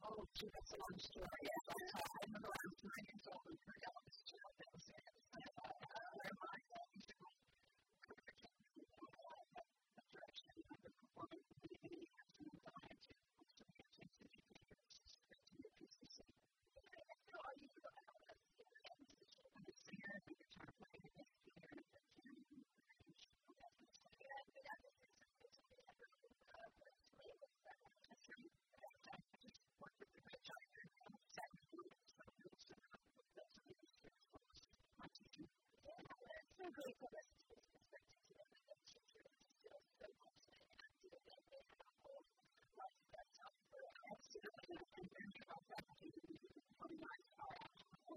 Oh, gee, that's a long story. Yeah, but I remember I was 9 years old and heard Elvis show that was in it. Where my musical career came from, the direction I remember performing for the beginning of some of the high school. So we had to do pieces. So all you do I'm a singer, I'm a guitar player, I'm a singer, I'm a piano that's right. I just worked with the great doctor, saxophone, my teacher. It's so really cool that it's perspective to them, that teacher is still so close to it, and do it, and they have a whole lot of that stuff. Absolutely, and learning about that, from my art,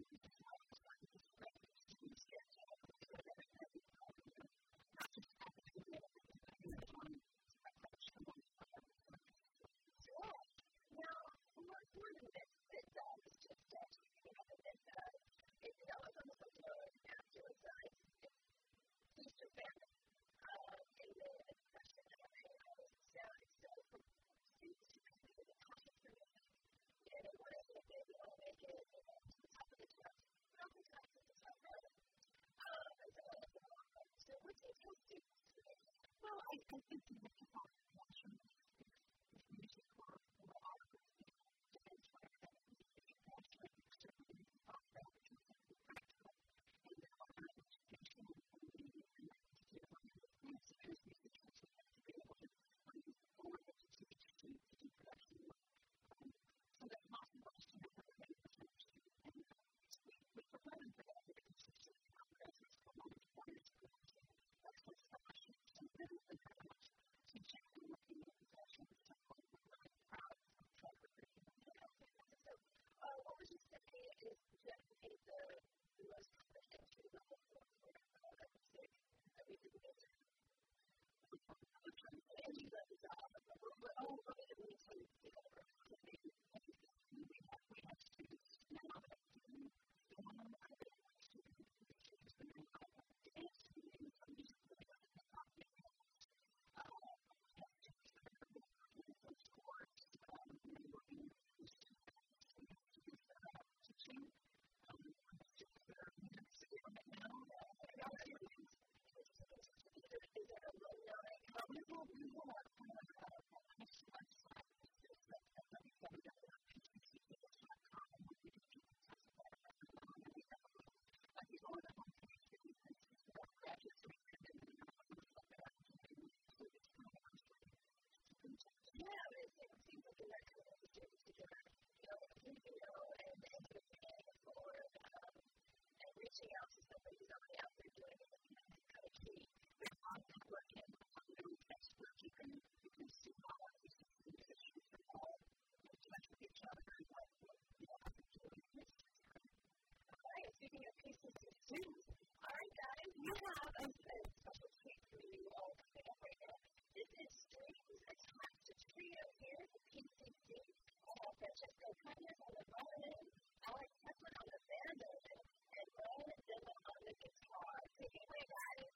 not just academic, now, more than this, it was just, it developed almost like after it was Easter family. In the freshman year, I was so students who completed the content for me, and they wanted to make it to the top of the class. Not the top of the top row. So what do you tell students today? Well, I think you have to talk about music or art, depends on that. If you want to certainly talk about it, you can be practical. And there are educational and there's music also have to be able to forward it to teach to do production work. So that's possible to have a better perception. And we prefer them for that because it's a progress, it's a long time, that's what's passionate. So really very much teaching and working with professionals is something we're really proud of Trevor. So what would you say is generally the most common entry level for music that we can get to? Entry level job. Let me tell you, we have students now that do reaching out to somebody who's already out there doing it is kind of key. We're on networking, on really expert, you can see how these musicians are all connect with each other and what have been doing this time. All right, speaking of pieces to students, all right, guys, we have a special treat for you all coming up right now. This is Strings Attached Trio here at the PCC. Francesco Cañas on the violin, Alex Kessler on the banjo, and Roland Dillon on the guitar. Take it away, guys.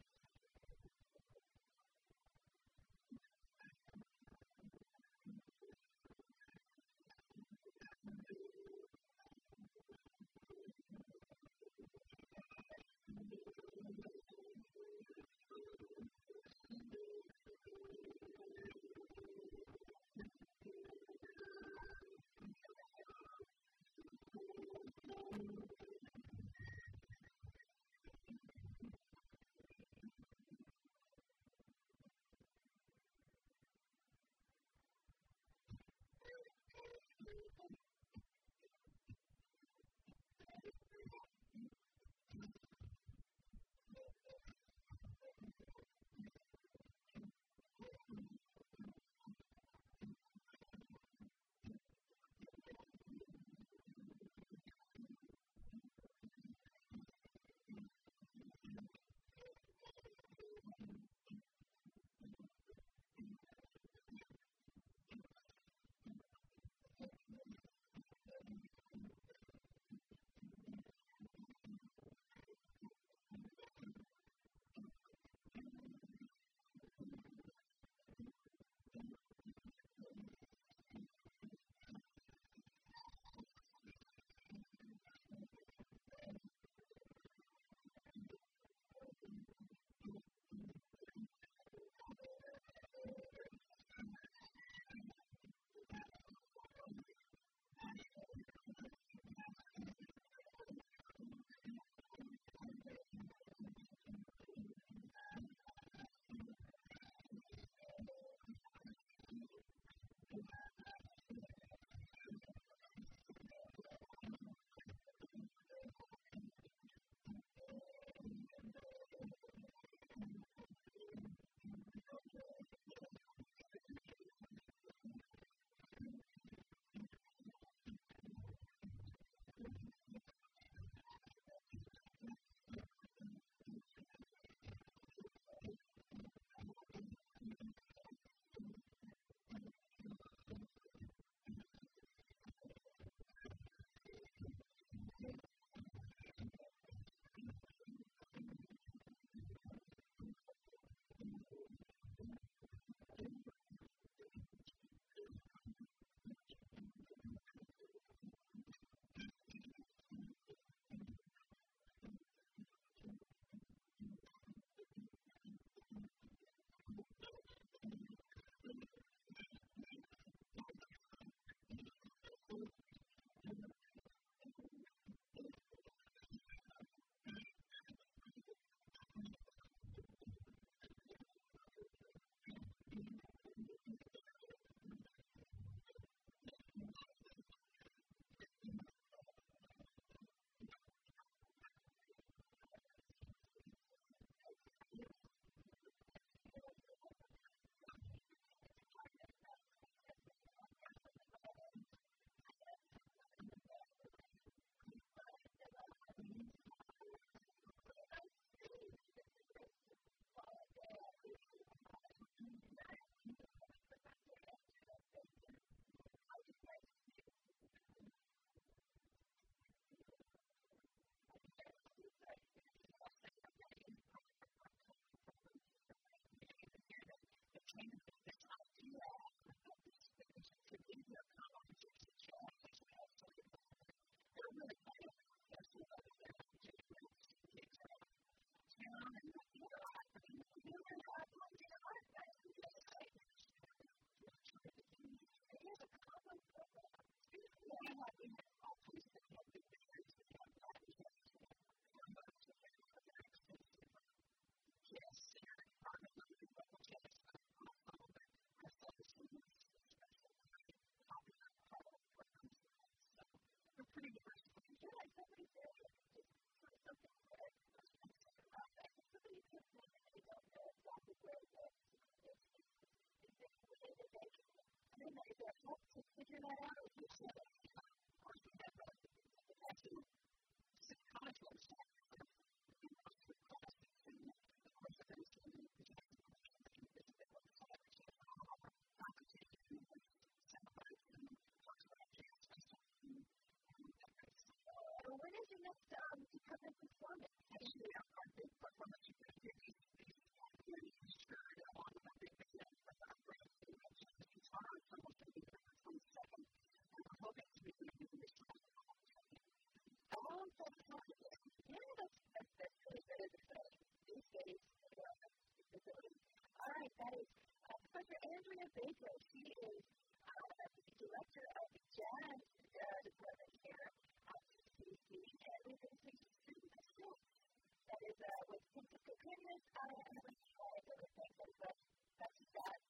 help to figure that out? Or do you say that, of course, we have actually psychological stuff. When is your next becoming performance? Actually, our big performance is going to be really Easter on the big weekend with our brand new guitar promotion on the 22nd. And we're hoping to be doing this one. Oh, that's wonderful. Yeah, that's really good. These days, all right, that is Professor Andrea Baker. She is the director of the jazz department here at CCC, and we've been speaking to the school that is with Francisco Goodness and everything. But that's that.